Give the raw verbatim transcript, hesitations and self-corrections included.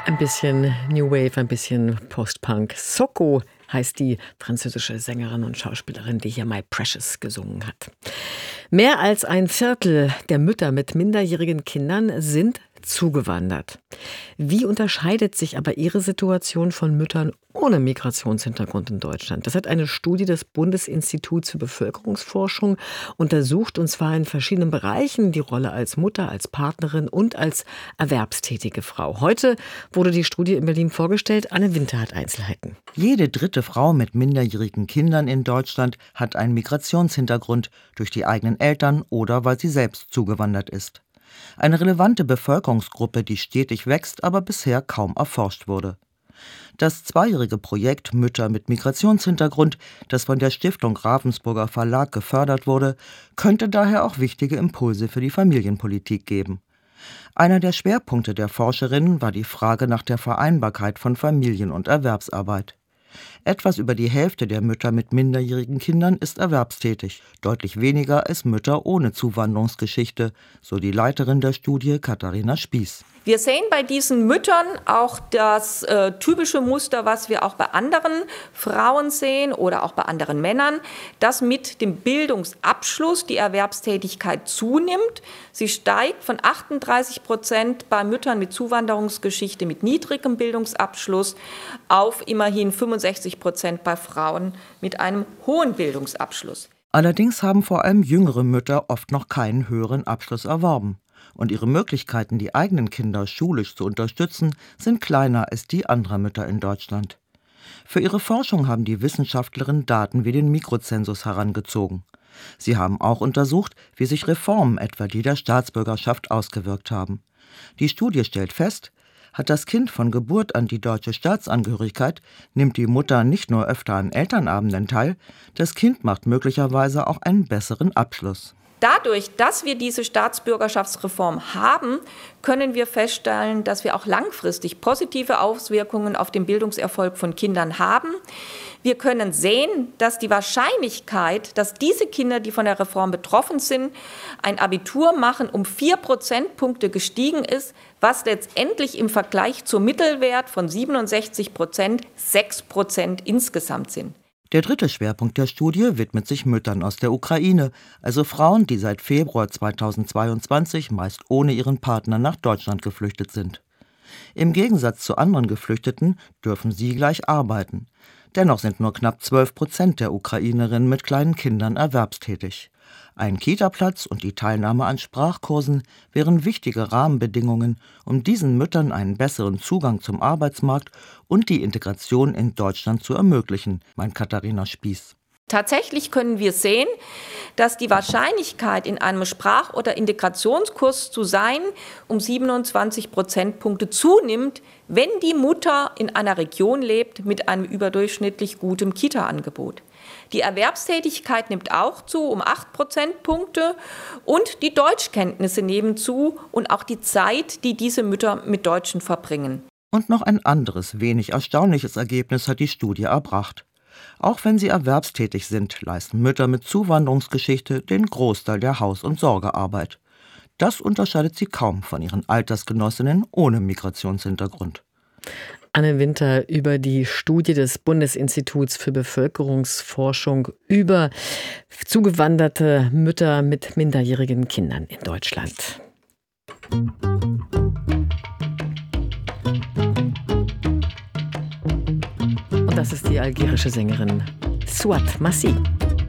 Ein bisschen New Wave, ein bisschen Post-Punk. Soko heißt die französische Sängerin und Schauspielerin, die hier My Precious gesungen hat. Mehr als ein Viertel der Mütter mit minderjährigen Kindern sind zugewandert. Wie unterscheidet sich aber ihre Situation von Müttern ohne Migrationshintergrund in Deutschland? Das hat eine Studie des Bundesinstituts für Bevölkerungsforschung untersucht, und zwar in verschiedenen Bereichen: die Rolle als Mutter, als Partnerin und als erwerbstätige Frau. Heute wurde die Studie in Berlin vorgestellt. Anne Winter hat Einzelheiten. Jede dritte Frau mit minderjährigen Kindern in Deutschland hat einen Migrationshintergrund durch die eigenen Eltern oder weil sie selbst zugewandert ist. Eine relevante Bevölkerungsgruppe, die stetig wächst, aber bisher kaum erforscht wurde. Das zweijährige Projekt Mütter mit Migrationshintergrund, das von der Stiftung Ravensburger Verlag gefördert wurde, könnte daher auch wichtige Impulse für die Familienpolitik geben. Einer der Schwerpunkte der Forscherinnen war die Frage nach der Vereinbarkeit von Familien- und Erwerbsarbeit. Etwas über die Hälfte der Mütter mit minderjährigen Kindern ist erwerbstätig, deutlich weniger als Mütter ohne Zuwanderungsgeschichte, so die Leiterin der Studie Katharina Spieß. Wir sehen bei diesen Müttern auch das äh, typische Muster, was wir auch bei anderen Frauen sehen oder auch bei anderen Männern, dass mit dem Bildungsabschluss die Erwerbstätigkeit zunimmt. Sie steigt von achtunddreißig Prozent bei Müttern mit Zuwanderungsgeschichte mit niedrigem Bildungsabschluss auf immerhin fünfundsechzig Prozent bei Frauen mit einem hohen Bildungsabschluss. Allerdings haben vor allem jüngere Mütter oft noch keinen höheren Abschluss erworben. Und ihre Möglichkeiten, die eigenen Kinder schulisch zu unterstützen, sind kleiner als die anderer Mütter in Deutschland. Für ihre Forschung haben die Wissenschaftlerinnen Daten wie den Mikrozensus herangezogen. Sie haben auch untersucht, wie sich Reformen, etwa die der Staatsbürgerschaft, ausgewirkt haben. Die Studie stellt fest: Hat das Kind von Geburt an die deutsche Staatsangehörigkeit, nimmt die Mutter nicht nur öfter an Elternabenden teil, das Kind macht möglicherweise auch einen besseren Abschluss. Dadurch, dass wir diese Staatsbürgerschaftsreform haben, können wir feststellen, dass wir auch langfristig positive Auswirkungen auf den Bildungserfolg von Kindern haben. Wir können sehen, dass die Wahrscheinlichkeit, dass diese Kinder, die von der Reform betroffen sind, ein Abitur machen, um vier Prozentpunkte gestiegen ist, was letztendlich im Vergleich zum Mittelwert von siebenundsechzig Prozent sechs Prozent insgesamt sind. Der dritte Schwerpunkt der Studie widmet sich Müttern aus der Ukraine, also Frauen, die seit Februar zweitausendzweiundzwanzig meist ohne ihren Partner nach Deutschland geflüchtet sind. Im Gegensatz zu anderen Geflüchteten dürfen sie gleich arbeiten. Dennoch sind nur knapp zwölf Prozent der Ukrainerinnen mit kleinen Kindern erwerbstätig. Ein Kita-Platz und die Teilnahme an Sprachkursen wären wichtige Rahmenbedingungen, um diesen Müttern einen besseren Zugang zum Arbeitsmarkt und die Integration in Deutschland zu ermöglichen, meint Katharina Spieß. Tatsächlich können wir sehen, dass die Wahrscheinlichkeit, in einem Sprach- oder Integrationskurs zu sein, um siebenundzwanzig Prozentpunkte zunimmt, wenn die Mutter in einer Region lebt mit einem überdurchschnittlich gutem Kita-Angebot. Die Erwerbstätigkeit nimmt auch zu, um acht Prozentpunkte, und die Deutschkenntnisse nehmen zu und auch die Zeit, die diese Mütter mit Deutschen verbringen. Und noch ein anderes, wenig erstaunliches Ergebnis hat die Studie erbracht. Auch wenn sie erwerbstätig sind, leisten Mütter mit Zuwanderungsgeschichte den Großteil der Haus- und Sorgearbeit. Das unterscheidet sie kaum von ihren Altersgenossinnen ohne Migrationshintergrund. Anne Winter über die Studie des Bundesinstituts für Bevölkerungsforschung über zugewanderte Mütter mit minderjährigen Kindern in Deutschland. Und das ist die algerische Sängerin Souad Massi.